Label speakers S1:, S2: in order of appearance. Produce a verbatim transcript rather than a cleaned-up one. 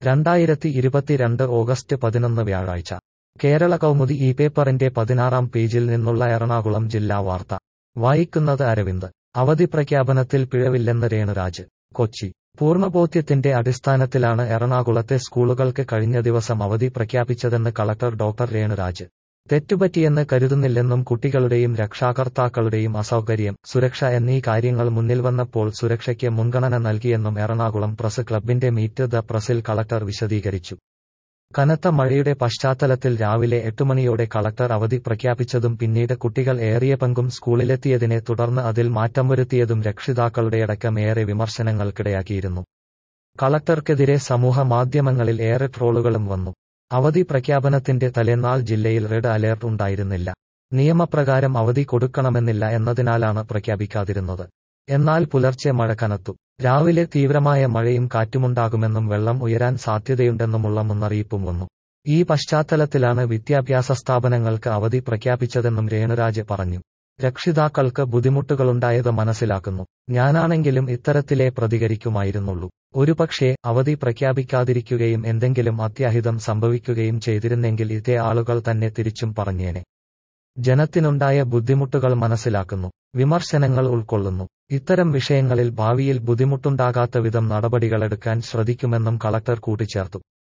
S1: രണ്ടായിരത്തി ഇരുപത്തിരണ്ട് ഓഗസ്റ്റ് പതിനൊന്ന് വ്യാഴാഴ്ച കേരള കൗമുദി ഈ പേപ്പറിന്റെ പതിനാറാം പേജിൽ നിന്നുള്ള എറണാകുളം ജില്ലാ വാർത്ത വായിക്കുന്നത് അരവിന്ദ്. അവധി പ്രഖ്യാപനത്തിൽ പിഴവില്ലെന്ന് രേണുരാജ്. കൊച്ചി. പൂർണ്ണബോധ്യത്തിന്റെ അടിസ്ഥാനത്തിലാണ് എറണാകുളത്തെ സ്കൂളുകൾക്ക് കഴിഞ്ഞ ദിവസം അവധി പ്രഖ്യാപിച്ചതെന്ന് കളക്ടർ ഡോക്ടർ രേണുരാജ്. തെറ്റുപറ്റിയെന്ന് കരുതുന്നില്ലെന്നും കുട്ടികളുടെയും രക്ഷാകർത്താക്കളുടെയും അസൗകര്യം, സുരക്ഷ എന്നീ കാര്യങ്ങൾ മുന്നിൽ വന്നപ്പോൾ സുരക്ഷയ്ക്ക് മുൻഗണന നൽകിയെന്നും എറണാകുളം പ്രസ് ക്ലബ്ബിന്റെ മീറ്റ് ദ പ്രസിൽ കളക്ടർ വിശദീകരിച്ചു. കനത്ത മഴയുടെ പശ്ചാത്തലത്തിൽ രാവിലെ എട്ടുമണിയോടെ കളക്ടർ അവധി പ്രഖ്യാപിച്ചതും പിന്നീട് കുട്ടികൾ ഏറിയ പങ്കും സ്കൂളിലെത്തിയതിനെ തുടർന്ന് അതിൽ മാറ്റം വരുത്തിയതും രക്ഷിതാക്കളുടെയടക്കം ഏറെ വിമർശനങ്ങൾക്കിടയാക്കിയിരുന്നു. കളക്ടർക്കെതിരെ സമൂഹ മാധ്യമങ്ങളിൽ ഏറെ ട്രോളുകളും വന്നു. അവധി പ്രഖ്യാപനത്തിന്റെ തലേന്നാൾ ജില്ലയിൽ റെഡ് അലേർട്ട് ഉണ്ടായിരുന്നില്ല. നിയമപ്രകാരം അവധി കൊടുക്കണമെന്നില്ല എന്നതിനാലാണ് പ്രഖ്യാപിക്കാതിരുന്നത്. എന്നാൽ പുലർച്ചെ മഴ കനത്തു. രാവിലെ തീവ്രമായ മഴയും കാറ്റുമുണ്ടാകുമെന്നും വെള്ളം ഉയരാൻ സാധ്യതയുണ്ടെന്നുമുള്ള മുന്നറിയിപ്പും വന്നു. ഈ പശ്ചാത്തലത്തിലാണ് വിദ്യാഭ്യാസ സ്ഥാപനങ്ങൾക്ക് അവധി പ്രഖ്യാപിച്ചതെന്നും രേണുരാജ് പറഞ്ഞു. രക്ഷിതാക്കൾക്ക് ബുദ്ധിമുട്ടുകളുണ്ടായത് മനസ്സിലാക്കുന്നു. ഞാനാണെങ്കിലും ഇത്തരത്തിലേ പ്രതികരിക്കുമായിരുന്നുള്ളൂ. ഒരുപക്ഷേ അവധി പ്രഖ്യാപിക്കാതിരിക്കുകയും എന്തെങ്കിലും അത്യാഹിതം സംഭവിക്കുകയും ചെയ്തിരുന്നെങ്കിൽ ഇതേ ആളുകൾ തന്നെ തിരിച്ചും പറഞ്ഞേനെ. ജനത്തിനുണ്ടായ ബുദ്ധിമുട്ടുകൾ മനസ്സിലാക്കുന്നു. വിമർശനങ്ങൾ ഉൾക്കൊള്ളുന്നു. ഇത്തരം വിഷയങ്ങളിൽ ഭാവിയിൽ ബുദ്ധിമുട്ടുണ്ടാകാത്ത വിധം നടപടികളെടുക്കാൻ ശ്രദ്ധിക്കുമെന്നും കളക്ടർ കൂട്ടിച്ചേർത്തു.